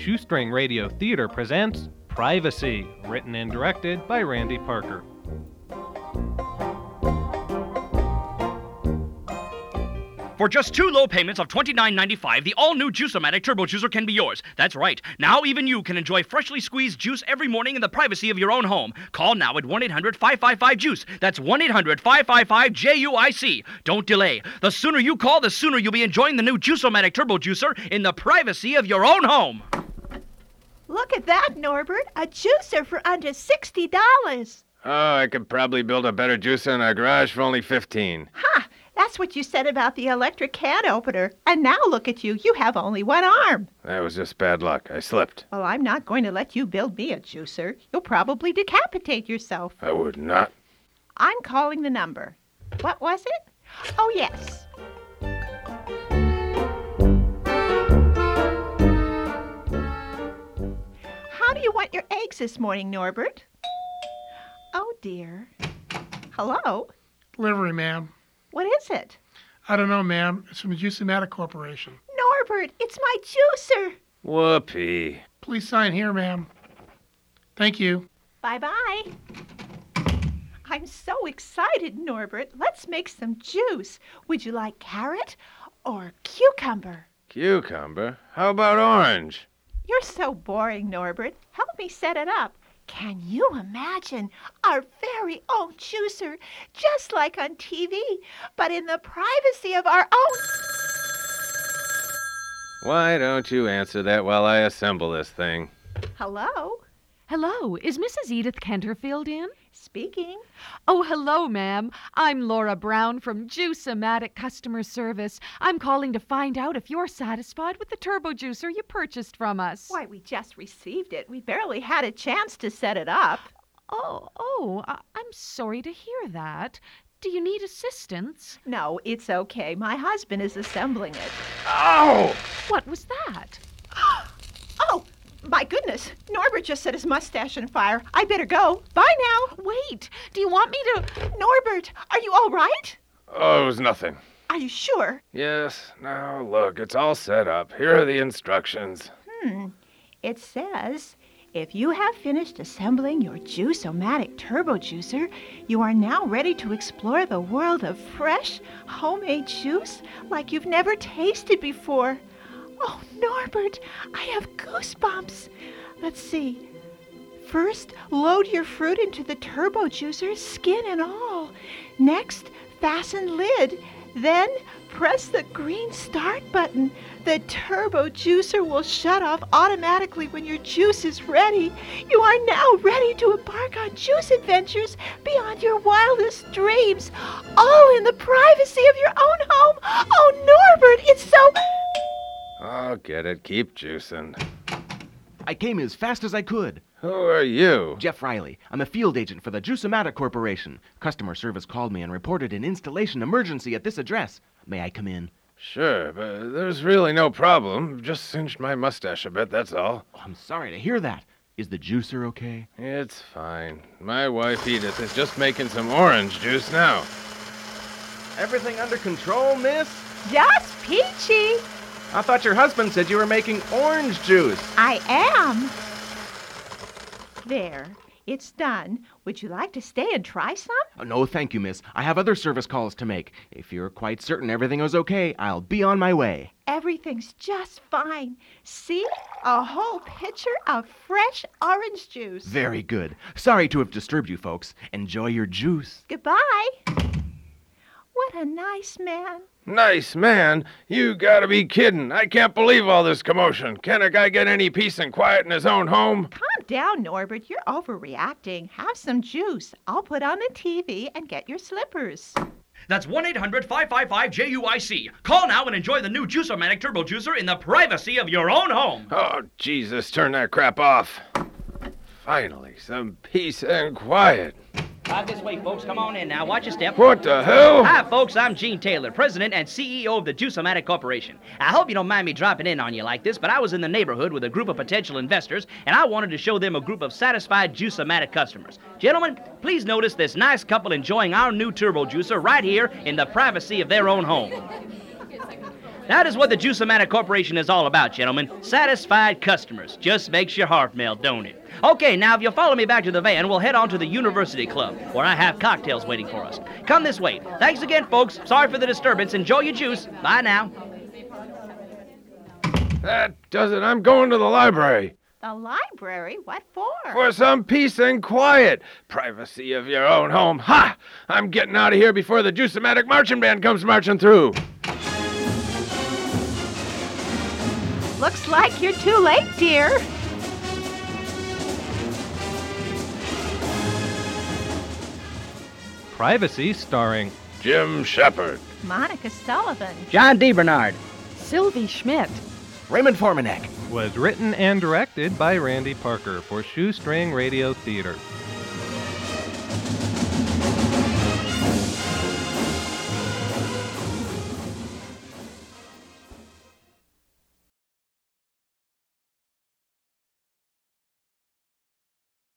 Shoestring Radio Theater presents Privacy, written and directed by Randy Parker. For just 2 low payments of $29.95, the all-new Juice-O-Matic Turbo Juicer can be yours. That's right. Now even you can enjoy freshly squeezed juice every morning in the privacy of your own home. Call now at 1-800-555-JUICE. That's 1-800-555-JUIC. Don't delay. The sooner you call, the sooner you'll be enjoying the new Juice-O-Matic Turbo Juicer in the privacy of your own home. Look at that, Norbert. A juicer for under $60. Oh, I could probably build a better juicer in our garage for only $15. Ha! That's what you said about the electric can opener. And now look at you. You have only one arm. That was just bad luck. I slipped. Well, I'm not going to let you build me a juicer. You'll probably decapitate yourself. I would not. I'm calling the number. What was it? Oh, yes. How do you want your eggs this morning, Norbert? Oh, dear. Hello? Delivery, ma'am. What is it? I don't know, ma'am. It's from the Juice-O-Matic Corporation. Norbert, it's my juicer. Whoopee. Please sign here, ma'am. Thank you. Bye-bye. I'm so excited, Norbert. Let's make some juice. Would you like carrot or cucumber? Cucumber? How about orange? You're so boring, Norbert. Help me set it up. Can you imagine our very own juicer, just like on TV, but in the privacy of our own... Why don't you answer that while I assemble this thing? Hello? Hello, is Mrs. Edith Kenterfield in? Speaking. Oh, hello, ma'am. I'm Laura Brown from Juice-O-Matic Customer Service. I'm calling to find out if you're satisfied with the turbo juicer you purchased from us. Why, we just received it. We barely had a chance to set it up. I'm sorry to hear that. Do you need assistance? No, it's okay. My husband is assembling it. Ow! What was that? Oh! My goodness, Norbert just set his mustache on fire. I better go. Bye now. Wait, do you want me to... Norbert, are you all right? Oh, it was nothing. Are you sure? Yes. Now, look, it's all set up. Here are the instructions. It says, if you have finished assembling your Juice-O-Matic Turbo Juicer, you are now ready to explore the world of fresh, homemade juice like you've never tasted before. Oh, Norbert, I have goosebumps. Let's see. First, load your fruit into the turbo juicer, skin and all. Next, fasten lid. Then, press the green start button. The turbo juicer will shut off automatically when your juice is ready. You are now ready to embark on juice adventures beyond your wildest dreams, all in the privacy of your own home. Oh, Norbert, it's so... I'll get it. Keep juicing. I came as fast as I could. Who are you? Jeff Riley. I'm a field agent for the Juice-O-Matic Corporation. Customer service called me and reported an installation emergency at this address. May I come in? Sure, but there's really no problem. Just singed my mustache a bit, that's all. Oh, I'm sorry to hear that. Is the juicer okay? It's fine. My wife Edith is just making some orange juice now. Everything under control, miss? Just peachy. I thought your husband said you were making orange juice. I am. There. It's done. Would you like to stay and try some? Oh, no, thank you, miss. I have other service calls to make. If you're quite certain everything is okay, I'll be on my way. Everything's just fine. See? A whole pitcher of fresh orange juice. Very good. Sorry to have disturbed you folks. Enjoy your juice. Goodbye. What a nice man. Nice man? You gotta be kidding. I can't believe all this commotion. Can a guy get any peace and quiet in his own home? Calm down, Norbert. You're overreacting. Have some juice. I'll put on the TV and get your slippers. That's 1-800-555-JUIC. Call now and enjoy the new Juice-O-Matic Turbo Juicer in the privacy of your own home. Oh, Jesus, turn that crap off. Finally, some peace and quiet. Right this way, folks. Come on in now. Watch your step. What the hell? Hi, folks. I'm Gene Taylor, President and CEO of the Juice-O-Matic Corporation. I hope you don't mind me dropping in on you like this, but I was in the neighborhood with a group of potential investors, and I wanted to show them a group of satisfied Juice-O-Matic customers. Gentlemen, please notice this nice couple enjoying our new turbo juicer right here in the privacy of their own home. That is what the Juice-O-Matic Corporation is all about, gentlemen. Satisfied customers. Just makes your heart melt, don't it? Okay, now if you'll follow me back to the van, we'll head on to the University Club, where I have cocktails waiting for us. Come this way. Thanks again, folks. Sorry for the disturbance. Enjoy your juice. Bye now. That does it. I'm going to the library. The library? What for? For some peace and quiet. Privacy of your own home. Ha! I'm getting out of here before the Juice-O-Matic marching band comes marching through. Looks like you're too late, dear. Privacy starring Jim Shepard. Monica Sullivan. John D. Bernard. Sylvie Schmidt. Raymond Formanek. was written and directed by Randy Parker for Shoestring Radio Theater.